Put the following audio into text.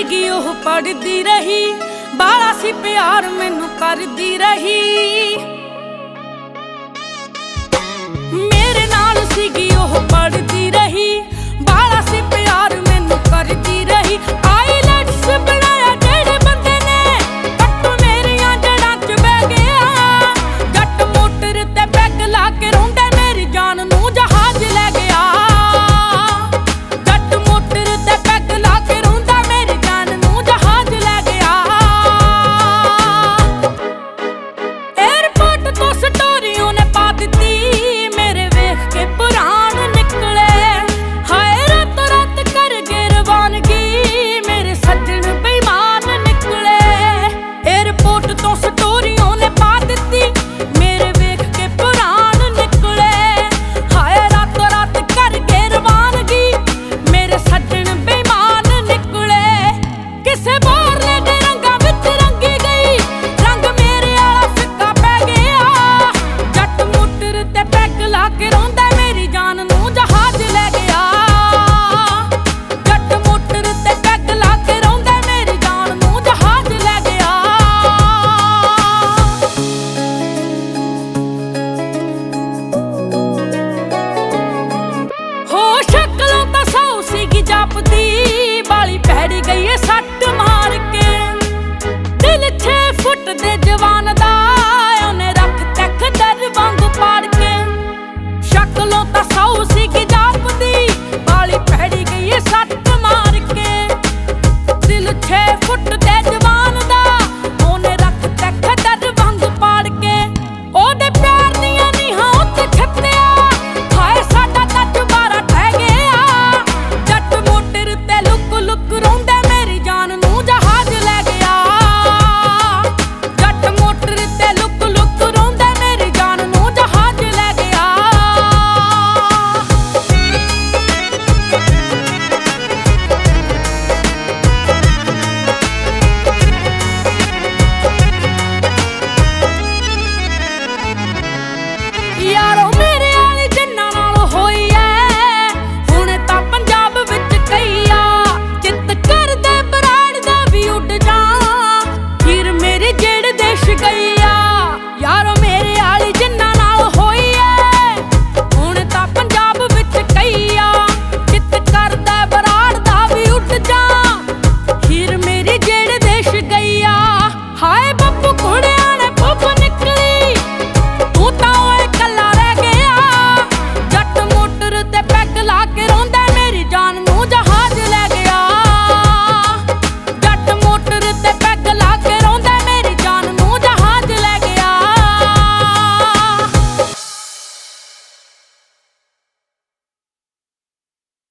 ਸੀਗੀ ਉਹ ਪੜਦੀ ਰਹੀ, ਬਾਲਾ ਸੀ ਪਿਆਰ ਮੈਨੂੰ ਕਰਦੀ ਰਹੀ। ਮੇਰੇ ਨਾਲ ਸੀਗੀ ਉਹ ਪੜਦੀ ਰਹੀ, ਬਾਲਾ ਸੀ ਪਿਆਰ ਮੈਨੂੰ ਕਰਦੀ ਰਹੀ। ਆਈਲੈਟਸ ਬਣਾਇਆ ਜਿਹੜੇ ਬੰਦੇ ਨੇ, ਕੱਟ ਮੇਰੀਆਂ ਜੜ੍ਹਾਂ 'ਚ ਬਹਿ ਗਿਆ। ਜੱਟ ਮੋਟਰ ਤੇ ਪੈਗ ਲਾ ਕੇ ਰੋਂਦਾ, ਮੇਰੀ ਜਾਨ ਨੂੰ ਜਹਾਜ਼ ਲੈ ਗਿਆ। ਜੱਟ ਮੋਟਰ ਤੇ ਪੈਗ ਲਾ ਕੇ ਰੋਂਦਾ, ਮੇਰੀ ਜਾਨ ਨੂੰ ਜਹਾਜ਼ ਲੈ ਗਿਆ। ਏਅਰਪੋਰਟ ਤੋਂ ਸਟੋਰੀ ਉਹਨੇ ਪਾ ਦਿੱਤੀ, ਮੇਰੇ ਵੇਖ ਕੇ ਪੁਰਾਣ ਨਿਕਲੇ। ਹਾਏ ਰਾਤੋਂ ਰਾਤ ਕਰ ਗਏ ਰਵਾਨਗੀ, ਮੇਰੇ ਸੱਜਣ ਬੇਈਮਾਨ ਨਿਕਲੇ। ਏਅਰਪੋਰਟ ਤੋਂ ਸਟੋਰੀ ਉਹਨੇ ਪਾ ਦਿੱਤੀ, ਮੇਰੇ ਵੇਖ ਕੇ ਪੁਰਾਣ ਨਿਕਲੇ। ਹਾਏ ਰਾਤੋਂ ਰਾਤ ਕਰ ਗਏ ਰਵਾਨਗੀ, ਮੇਰੇ ਸੱਜਣ ਬੇਈਮਾਨ ਨਿਕਲੇ। ਕਿਸੇ ਬਾਹਰਲੇ ਦੇ ਰੰਗਾਂ ਵਿੱਚ ਰੰਗੀ ਗਈ, ਰੰਗ ਮੇਰੇ ਵਾਲਾ ਫਿੱਕਾ ਪੈ ਗਿਆ। ਜੱਟ ਮੋਟਰ ਤੇ ਪੈਗ ਲਾ ਕੇ ਰੋਂਦਾ, ਮੇਰੀ ਜਾਨ ਨੂੰ ਜਹਾਜ਼ ਲੈ ਗਿਆ। ਜੱਟ ਮੋਟਰ ਤੇ ਪੈਗ ਲਾ ਕੇ ਰੋਂਦਾ, ਮੇਰੀ ਜਾਨ ਨੂੰ ਜਹਾਜ਼ ਲੈ ਗਿਆ। ਹੋ ਸ਼ਕਲੋਂ ਤਾਂ ਸੌ ਸੀਗੀ ਜਾਪਦੀ, ਬਾਲੀ ਭੈੜੀ ਗਈ ਏ ਸੱਟ ਮਾਰ ਕੇ। ਦਿਲ 6 ਫੁੱਟ ਦੇ ਜਵਾਨ ਦਾ, ਉਹਨੇ ਰੱਖ ਤੱਕ ਦਰ ਵਾਂਗੂ ਪਾੜ ਕੇ। ਸ਼ਕਲੋਂ ਤਾਂ ਸੌ ਸੀਗੀ ਜਾਪਦੀ, ਬਾਲੀ ਭੈੜੀ ਗਈ ਏ ਸੱਟ ਮਾਰ ਕੇ। ਦਿਲ 6 ਫੁੱਟ ਦੇ